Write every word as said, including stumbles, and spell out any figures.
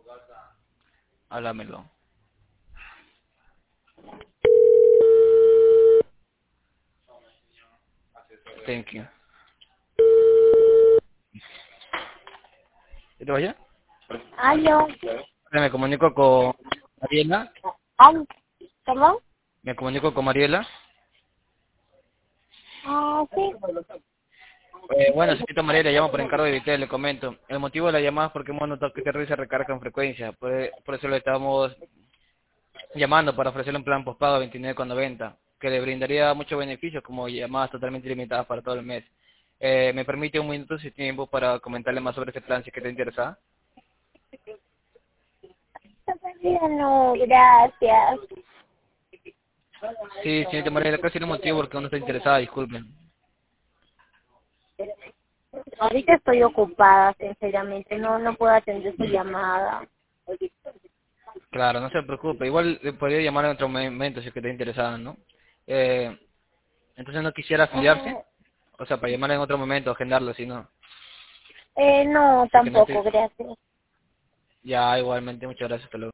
Háblamelo. Thank you. ¿Y te vaya? Aló. Me comunico con Mariela. Al- ¿Perdón? Me comunico con Mariela. Ah, sí. Eh, bueno, señorita Mariela, llamo por encargo de Vitel, le comento. El motivo de la llamada es porque hemos notado que usted se recarga con frecuencia. Por, por eso le estamos llamando para ofrecerle un plan postpago a veintinueve con noventa, que le brindaría muchos beneficios como llamadas totalmente ilimitadas para todo el mes. Eh, ¿Me permite un minuto si tiempo para comentarle más sobre este plan si es que te interesa? Todavía no, gracias. Sí, señorita Mariela, casi el motivo porque uno está interesada, disculpen. Ahorita estoy ocupada, sinceramente. No, no puedo atender su llamada. Claro, no se preocupe. Igual le podría llamar en otro momento si es que está interesada, ¿no? Eh, entonces no quisiera afiliarse. Ah, O sea, para llamar en otro momento, agendarlo, si no. eh, no, Si es que no tampoco, estoy... gracias. Ya, igualmente, muchas gracias. Hasta luego.